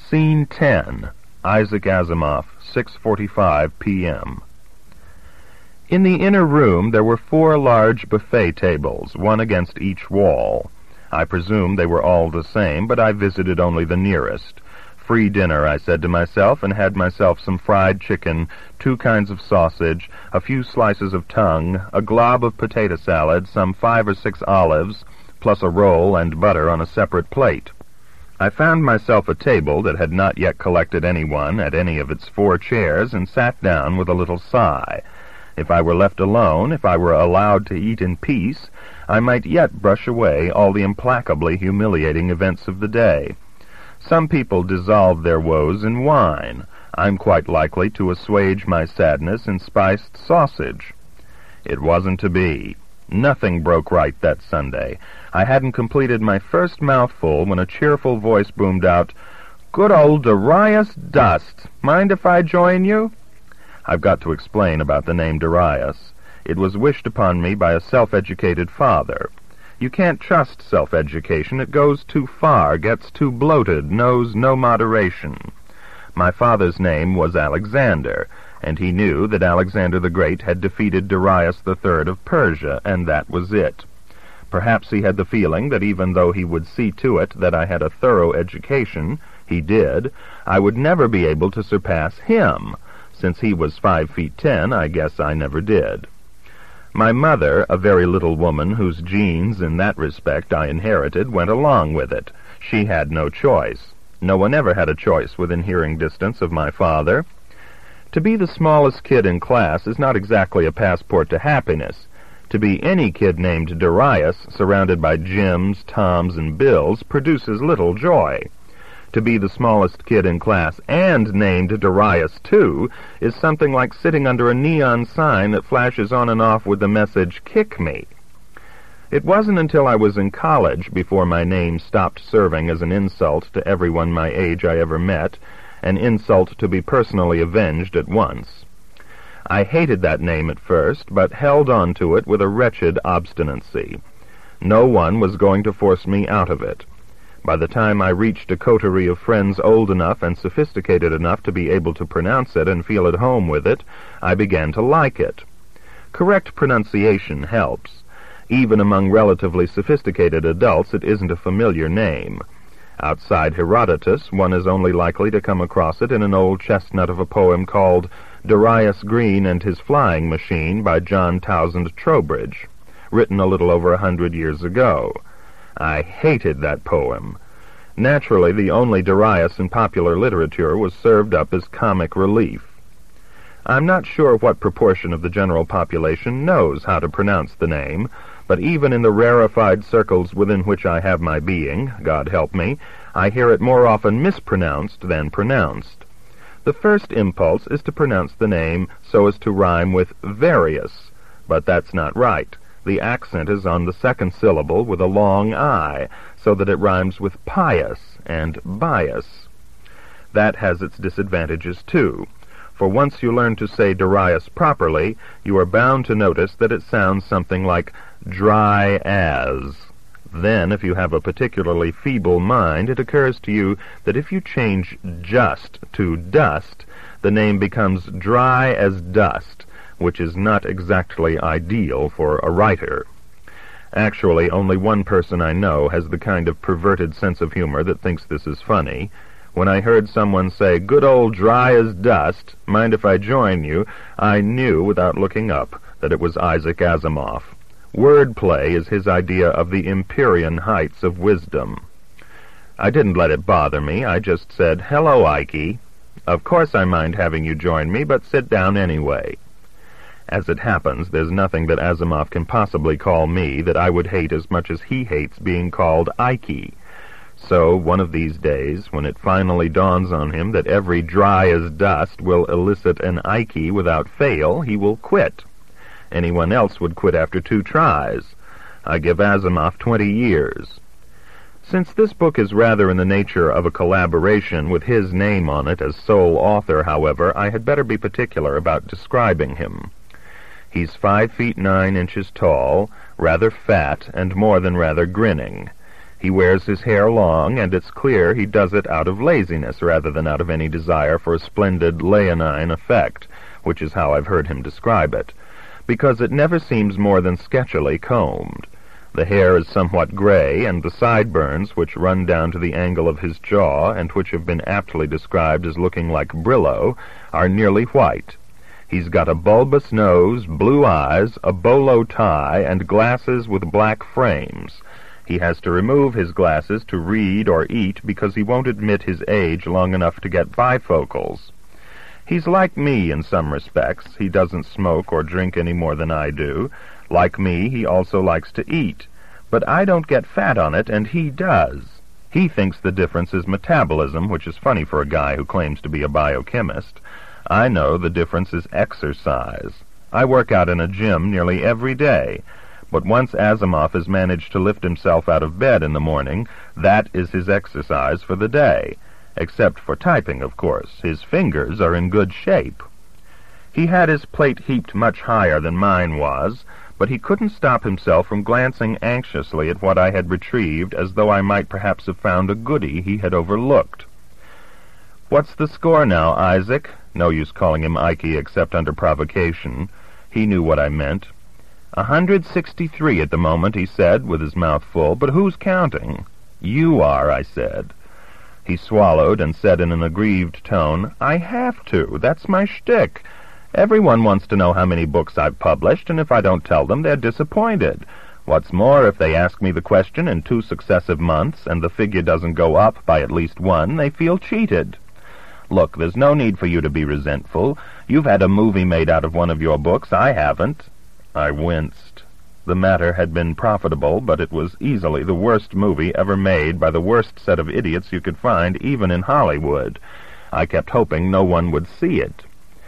Scene 10. Isaac Asimov, 6:45 p.m. In the inner room there were 4 large buffet tables, one against each wall. I presume they were all the same, but I visited only the nearest. Free dinner, I said to myself, and had myself some fried chicken, 2 kinds of sausage, a few slices of tongue, a glob of potato salad, some 5 or 6 olives, plus a roll and butter on a separate plate. I found myself a table that had not yet collected anyone at any of its 4 chairs, and sat down with a little sigh. If I were left alone, if I were allowed to eat in peace, I might yet brush away all the implacably humiliating events of the day. Some people dissolve their woes in wine. I'm quite likely to assuage my sadness in spiced sausage. It wasn't to be. Nothing broke right that Sunday. I hadn't completed my first mouthful when a cheerful voice boomed out, "Good old Darius Dust. Mind if I join you?" I've got to explain about the name Darius. It was wished upon me by a self-educated father. You can't trust self-education. It goes too far, gets too bloated, knows no moderation. My father's name was Alexander, and he knew that Alexander the Great had defeated Darius III of Persia, and that was it. Perhaps he had the feeling that even though he would see to it that I had a thorough education, he did, I would never be able to surpass him. Since he was 5'10", I guess I never did. My mother, a very little woman whose genes in that respect I inherited, went along with it. She had no choice. No one ever had a choice within hearing distance of my father. To be the smallest kid in class is not exactly a passport to happiness. To be any kid named Darius, surrounded by Jims, Toms, and Bills, produces little joy. To be the smallest kid in class and named Darius, too, is something like sitting under a neon sign that flashes on and off with the message, "Kick me." It wasn't until I was in college before my name stopped serving as an insult to everyone my age I ever met, an insult to be personally avenged at once. I hated that name at first, but held on to it with a wretched obstinacy. No one was going to force me out of it. By the time I reached a coterie of friends old enough and sophisticated enough to be able to pronounce it and feel at home with it, I began to like it. Correct pronunciation helps. Even among relatively sophisticated adults, it isn't a familiar name. Outside Herodotus, one is only likely to come across it in an old chestnut of a poem called Darius Green and His Flying Machine by John Townsend Trowbridge, written a little over 100 years ago. I hated that poem. Naturally, the only Darius in popular literature was served up as comic relief. I'm not sure what proportion of the general population knows how to pronounce the name, but even in the rarefied circles within which I have my being, God help me, I hear it more often mispronounced than pronounced. The first impulse is to pronounce the name so as to rhyme with various, but that's not right. The accent is on the second syllable with a long I, so that it rhymes with pious and bias. That has its disadvantages, too, for once you learn to say Darius properly, you are bound to notice that it sounds something like dry as. Then, if you have a particularly feeble mind, it occurs to you that if you change just to dust, the name becomes dry as dust, which is not exactly ideal for a writer. Actually, only one person I know has the kind of perverted sense of humor that thinks this is funny. When I heard someone say, "Good old dry as dust, mind if I join you," I knew, without looking up, that it was Isaac Asimov. Wordplay is his idea of the Empyrean heights of wisdom. I didn't let it bother me. I just said, "Hello, Ikey. Of course I mind having you join me, but sit down anyway." As it happens, there's nothing that Asimov can possibly call me that I would hate as much as he hates being called Ikey. So, one of these days, when it finally dawns on him that every dry as dust will elicit an Ikey without fail, he will quit. Anyone else would quit after 2 tries. I give Asimov 20 years. Since this book is rather in the nature of a collaboration with his name on it as sole author, however, I had better be particular about describing him. He's 5 feet 9 inches tall, rather fat, and more than rather grinning. He wears his hair long, and it's clear he does it out of laziness rather than out of any desire for a splendid leonine effect, which is how I've heard him describe it, because it never seems more than sketchily combed. The hair is somewhat gray, and the sideburns, which run down to the angle of his jaw, and which have been aptly described as looking like Brillo, are nearly white. He's got a bulbous nose, blue eyes, a bolo tie, and glasses with black frames. He has to remove his glasses to read or eat because he won't admit his age long enough to get bifocals. He's like me in some respects. He doesn't smoke or drink any more than I do. Like me, he also likes to eat. But I don't get fat on it, and he does. He thinks the difference is metabolism, which is funny for a guy who claims to be a biochemist. I know the difference is exercise. I work out in a gym nearly every day. But once Asimov has managed to lift himself out of bed in the morning, that is his exercise for the day. Except for typing, of course. His fingers are in good shape. He had his plate heaped much higher than mine was, but he couldn't stop himself from glancing anxiously at what I had retrieved, as though I might perhaps have found a goody he had overlooked. "What's the score now, Isaac?" No use calling him Ikey except under provocation. He knew what I meant. 163 at the moment, he said, with his mouth full, but who's counting? "You are," I said. He swallowed and said in an aggrieved tone, "I have to. That's my shtick. Everyone wants to know how many books I've published, and if I don't tell them, they're disappointed. What's more, if they ask me the question in 2 successive months, and the figure doesn't go up by at least 1, they feel cheated. Look, there's no need for you to be resentful. You've had a movie made out of one of your books. I haven't." I winced. The matter had been profitable, but it was easily the worst movie ever made by the worst set of idiots you could find, even in Hollywood. I kept hoping no one would see it.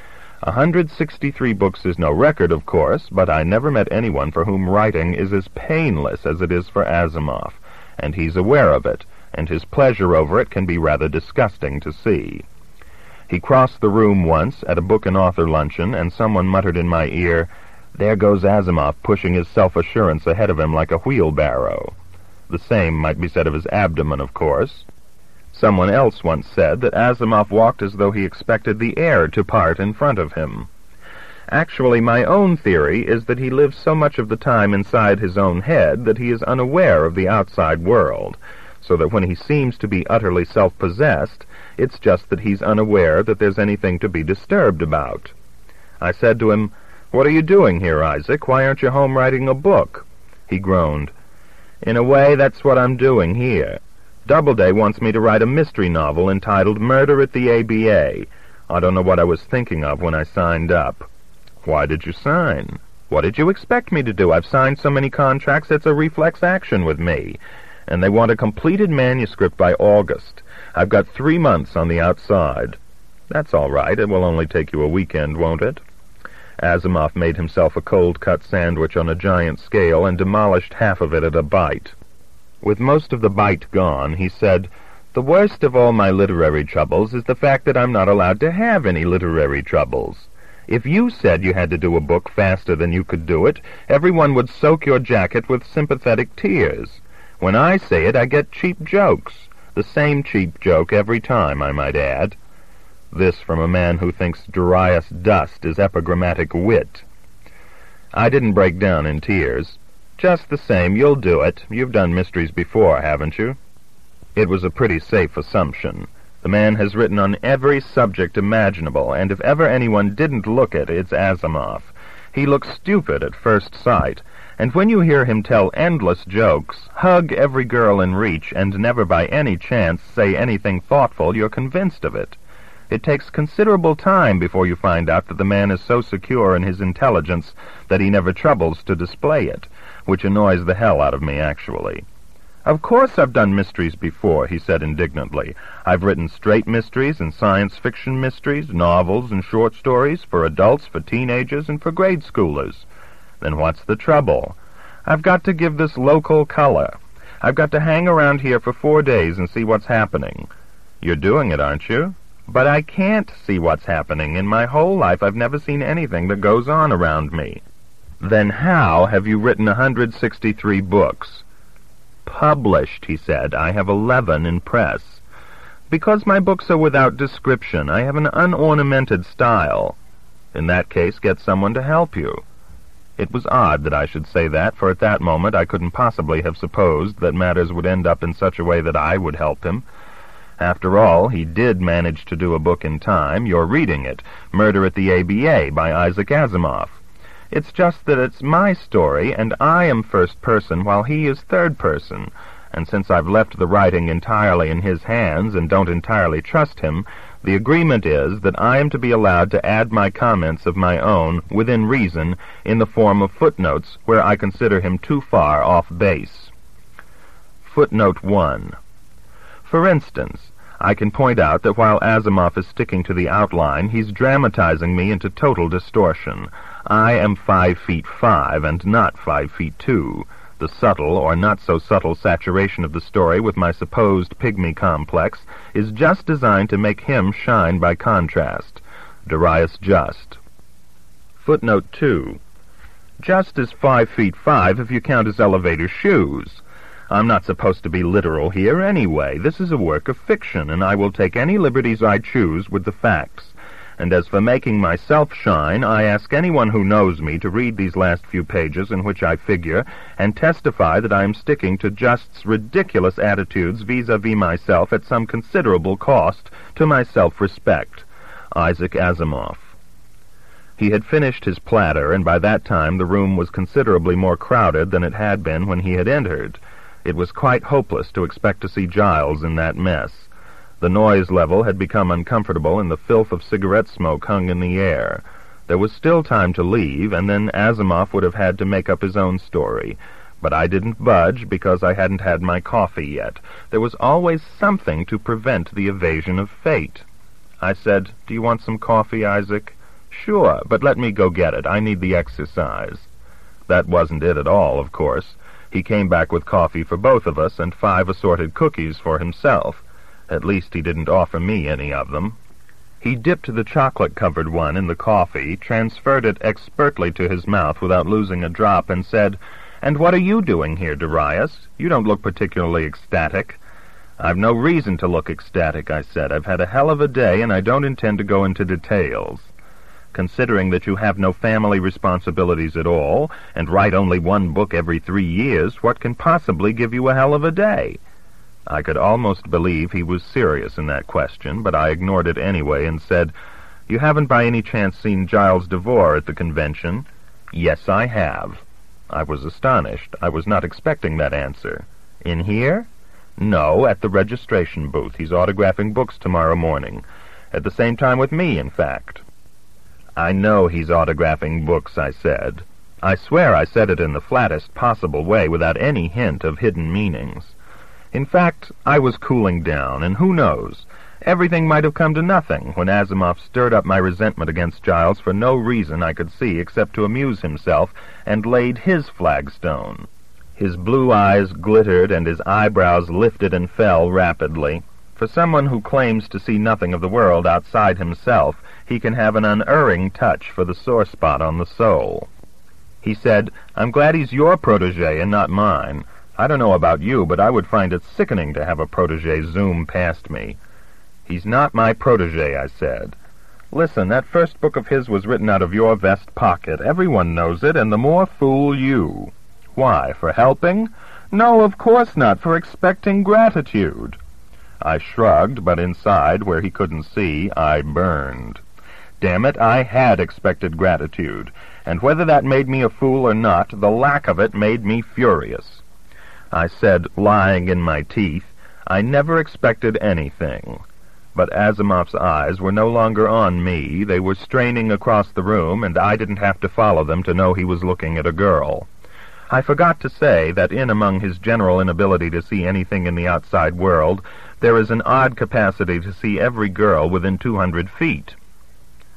163 books is no record, of course, but I never met anyone for whom writing is as painless as it is for Asimov, and he's aware of it, and his pleasure over it can be rather disgusting to see. He crossed the room once at a book and author luncheon, and someone muttered in my ear, "There goes Asimov pushing his self-assurance ahead of him like a wheelbarrow." The same might be said of his abdomen, of course. Someone else once said that Asimov walked as though he expected the air to part in front of him. Actually, my own theory is that he lives so much of the time inside his own head that he is unaware of the outside world, so that when he seems to be utterly self-possessed, it's just that he's unaware that there's anything to be disturbed about. I said to him, "What are you doing here, Isaac? Why aren't you home writing a book?" He groaned. "In a way, that's what I'm doing here. Doubleday wants me to write a mystery novel entitled Murder at the ABA. I don't know what I was thinking of when I signed up." "Why did you sign?" "What did you expect me to do? I've signed so many contracts it's a reflex action with me. And they want a completed manuscript by August. I've got 3 months on the outside." "That's all right. It will only take you a weekend, won't it?" Asimov made himself a cold-cut sandwich on a giant scale and demolished half of it at a bite. With most of the bite gone, he said, "The worst of all my literary troubles is the fact that I'm not allowed to have any literary troubles. If you said you had to do a book faster than you could do it, everyone would soak your jacket with sympathetic tears. When I say it, I get cheap jokes. The same cheap joke every time, I might add." This from a man who thinks Darius Dust is epigrammatic wit. I didn't break down in tears. "Just the same, you'll do it. You've done mysteries before, haven't you?" It was a pretty safe assumption. The man has written on every subject imaginable, and if ever anyone didn't look it, it's Asimov. He looks stupid at first sight, and when you hear him tell endless jokes, hug every girl in reach, and never by any chance say anything thoughtful, you're convinced of it. It takes considerable time before you find out that the man is so secure in his intelligence that he never troubles to display it, which annoys the hell out of me, actually. "Of course I've done mysteries before," he said indignantly. "I've written straight mysteries and science fiction mysteries, novels and short stories, for adults, for teenagers, and for grade schoolers." "Then what's the trouble?" "I've got to give this local color. I've got to hang around here for 4 days and see what's happening." "You're doing it, aren't you?" "But I can't see what's happening. In my whole life I've never seen anything that goes on around me." "Then how have you written 163 books?" Published, he said. I have 11 in press. Because my books are without description. I have an unornamented style. In that case, get someone to help you. It was odd that I should say that, for at that moment I couldn't possibly have supposed that matters would end up in such a way that I would help him. After all, he did manage to do a book in time. You're reading it, Murder at the ABA by Isaac Asimov. It's just that it's my story, and I am first person while he is third person, and since I've left the writing entirely in his hands and don't entirely trust him, the agreement is that I am to be allowed to add my comments of my own, within reason, in the form of footnotes where I consider him too far off base. Footnote 1. For instance, I can point out that while Asimov is sticking to the outline, he's dramatizing me into total distortion. I am 5'5" and not 5'2". The subtle or not-so-subtle saturation of the story with my supposed pygmy complex is just designed to make him shine by contrast. Darius Just. Footnote 2. Just is 5'5" if you count his elevator shoes. I'm not supposed to be literal here anyway. This is a work of fiction, and I will take any liberties I choose with the facts. And as for making myself shine, I ask anyone who knows me to read these last few pages in which I figure, and testify that I am sticking to Just's ridiculous attitudes vis-a-vis myself at some considerable cost to my self-respect. Isaac Asimov. He had finished his platter, and by that time the room was considerably more crowded than it had been when he had entered. It was quite hopeless to expect to see Giles in that mess. The noise level had become uncomfortable, and the filth of cigarette smoke hung in the air. There was still time to leave, and then Asimov would have had to make up his own story. But I didn't budge because I hadn't had my coffee yet. There was always something to prevent the evasion of fate. I said, "Do you want some coffee, Isaac?" "Sure, but let me go get it. I need the exercise." That wasn't it at all, of course. He came back with coffee for both of us and 5 assorted cookies for himself. At least he didn't offer me any of them. He dipped the chocolate-covered one in the coffee, transferred it expertly to his mouth without losing a drop, and said, "And what are you doing here, Darius? You don't look particularly ecstatic." "I've no reason to look ecstatic," I said. "I've had a hell of a day, and I don't intend to go into details." "Considering that you have no family responsibilities at all, and write only 1 book every 3 years, what can possibly give you a hell of a day?" I could almost believe he was serious in that question, but I ignored it anyway and said, "You haven't by any chance seen Giles Devore at the convention?" "Yes, I have." I was astonished. I was not expecting that answer. "In here?" "No, at the registration booth. He's autographing books tomorrow morning. At the same time with me, in fact." "I know he's autographing books," I said. I swear I said it in the flattest possible way without any hint of hidden meanings. In fact, I was cooling down, and who knows? Everything might have come to nothing when Asimov stirred up my resentment against Giles for no reason I could see except to amuse himself, and laid his flagstone. His blue eyes glittered, and his eyebrows lifted and fell rapidly. For someone who claims to see nothing of the world outside himself, he can have an unerring touch for the sore spot on the soul. He said, "I'm glad he's your protégé and not mine. I don't know about you, but I would find it sickening to have a protégé zoom past me." "He's not my protégé," I said. "Listen, that first book of his was written out of your vest pocket. Everyone knows it, and the more fool you." "Why, for helping?" "No, of course not, for expecting gratitude." I shrugged, but inside, where he couldn't see, I burned. Damn it, I had expected gratitude, and whether that made me a fool or not, the lack of it made me furious. I said, lying in my teeth, "I never expected anything." But Asimov's eyes were no longer on me. They were straining across the room, and I didn't have to follow them to know he was looking at a girl. I forgot to say that in among his general inability to see anything in the outside world, there is an odd capacity to see every girl within 200 feet.